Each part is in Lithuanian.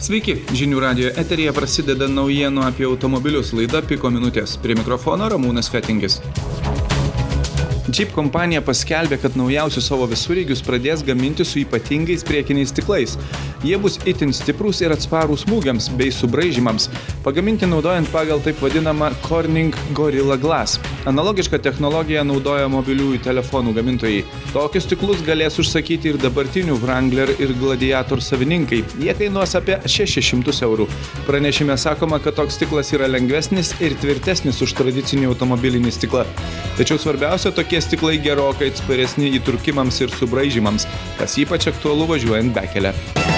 Sveiki, Žinių radijo eteryje prasideda naujienų apie automobilius laida Piko minutės. Prie mikrofono Ramūnas Fetingis. Jeep kompanija paskelbė, kad naujausius savo visureigius pradės gaminti su ypatingais priekiniais stiklais. Jie bus itin stiprūs ir atsparūs smūgiams bei subraižymams, pagaminti naudojant pagal taip vadinamą Corning Gorilla Glass. Analogišką technologiją naudoja mobiliųjų telefonų gamintojai. Tokius stiklus galės užsakyti ir dabartinių Wrangler ir Gladiator savininkai. Jie kainuos apie 600 €. Pranešime sakoma, kad toks stiklas yra lengvesnis ir tvirtesnis už tradicinį automobilinį stiklą. Tačiau svarbiausia, tokie stiklai gerokai atsparesni įtrūkimams ir subraižymams, kas ypač aktualu važiuojant bekele.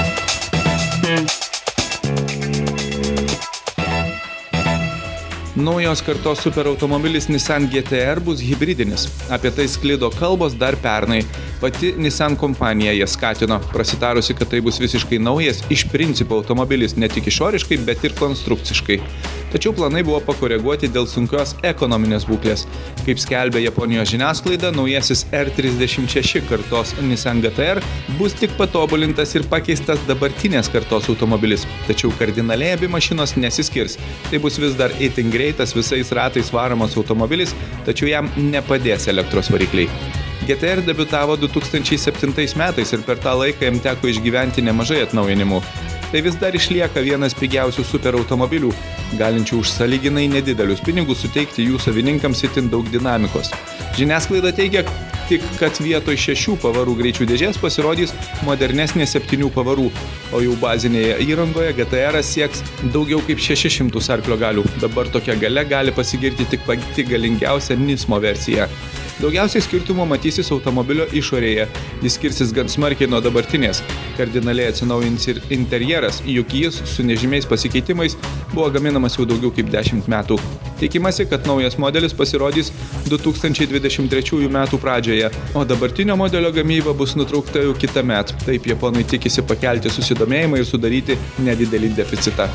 Naujos kartos superautomobilis Nissan GT-R bus hybridinis. Apie tai sklido kalbos dar pernai. Pati Nissan kompanija jas skatino, prasitarusi, kad tai bus visiškai naujas iš principo automobilis ne tik išoriškai, bet ir konstrukciškai. Tačiau planai buvo pakoreguoti dėl sunkios ekonominės būklės. Kaip skelbė Japonijos žiniasklaida, naujasis R36 kartos Nissan GT-R bus tik patobulintas ir pakeistas dabartinės kartos automobilis. Tačiau kardinaliai abi mašinos nesiskirs. Tai bus vis dar itin greitas visais ratais varomas automobilis, tačiau jam nepadės elektros varikliai. GT-R debiutavo 2007 metais ir per tą laiką jam teko išgyventi nemažai atnaujinimų. Tai vis dar išlieka vienas pigiausių superautomobilių, galinčių už sąlyginai nedidelius pinigus suteikti jų savininkams itin daug dinamikos. Žiniasklaida teigia tik, kad vietoj 6 pavarų greičių dėžės pasirodys modernesnė 7 pavarų, o jau bazinėje įrangoje GT-R sieks daugiau kaip 600 arklio galių. Dabar tokia galia gali pasigirti tik pati galingiausia Nismo versija. Daugiausiai skirtumų matysis automobilio išorėje. Jis skirsis gan smarkiai nuo dabartinės. Kardinaliai atsinaujins ir interjeras, juk jis su nežymiais pasikeitimais buvo gaminamas jau daugiau kaip 10 metų. Tikimasi, kad naujas modelis pasirodys 2023 metų pradžioje, o dabartinio modelio gamyba bus nutraukta jau kitąmet. Taip japonai tikisi pakelti susidomėjimą ir sudaryti nedidelį deficitą.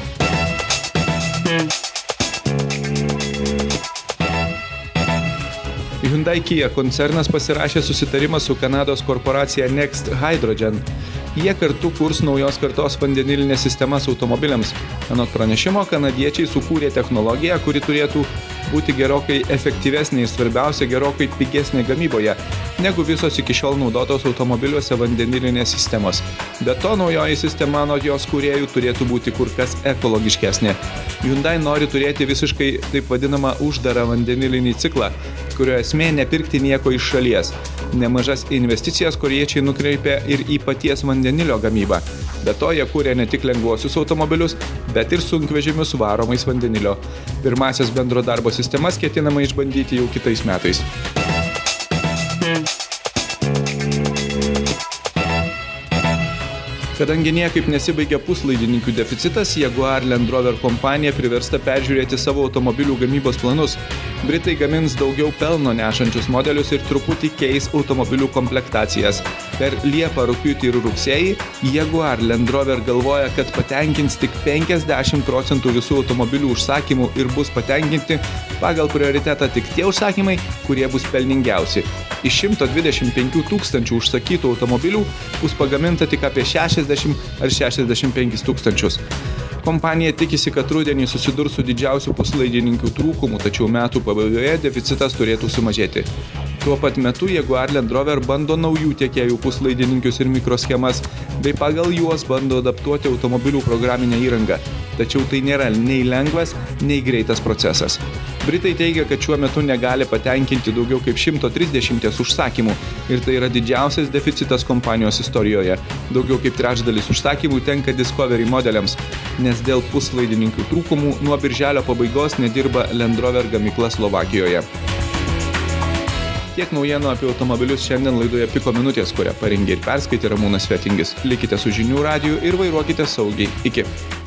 Hyundai Kia koncernas pasirašė susitarimą su Kanados korporacija Next Hydrogen. Jie kartu kurs naujos kartos vandenilinės sistemas automobiliams. Anot pranešimo, kanadiečiai sukūrė technologiją, kuri turėtų būti gerokai efektyvesnė ir svarbiausia gerokai pigesnė gamyboje, negu visos iki šiol naudotos automobiliuose vandenilinės sistemos. Be to, naujoji sistema anot jos kūrėjų turėtų būti kur kas ekologiškesnė. Hyundai nori turėti visiškai taip vadinamą uždarą vandenilinį ciklą, kurio esmė nepirkti nieko iš šalies. Nemažas investicijas korėjiečiai nukreipė ir į paties vandenilio gamybą. Be to, jie kūrė ne tik lengvuosius automobilius, bet ir sunkvežimius varomais vandenilio. Pirmasias bendro darbo sistemas ketinama išbandyti jau kitais metais. Kadangi niekaip nesibaigia puslaidininkių deficitas, Jaguar Land Rover kompanija priversta peržiūrėti savo automobilių gamybos planus. Britai gamins daugiau pelno nešančius modelius ir truputį keis automobilių komplektacijas. Per Liepą, rugpjūtį ir rugsėjį Jaguar Land Rover galvoja, kad patenkins tik 50% visų automobilių užsakymų ir bus patenkinti pagal prioritetą tik tie užsakymai, kurie bus pelningiausi. Iš 125 000 užsakytų automobilių bus pagaminta tik apie 60 ar 65 tūkstančius. Kompanija tikisi, kad rudenį susidurs su didžiausiu puslaidininkių trūkumu, tačiau metų pabaigoje deficitas turėtų sumažėti. Tuo pat metu Jaguar Land Rover bando naujų tiekėjų puslaidininkius ir mikroschemas, bei pagal juos bando adaptuoti automobilių programinę įrangą. Tačiau tai nėra nei lengvas, nei greitas procesas. Britai teigia, kad šiuo metu negali patenkinti daugiau kaip 130 užsakymų ir tai yra didžiausias deficitas kompanijos istorijoje. Daugiau kaip trečdalis užsakymų tenka Discovery modeliams, nes dėl puslaidininkių trūkumų nuo birželio pabaigos nedirba Land Rover gamykla Slovakijoje. Tiek naujienų apie automobilius šiandien laidoje Piko minutės, kurią parengė ir perskaitė Ramūnas Fetingis. Likite su Žinių radiju ir vairuokite saugiai. Iki.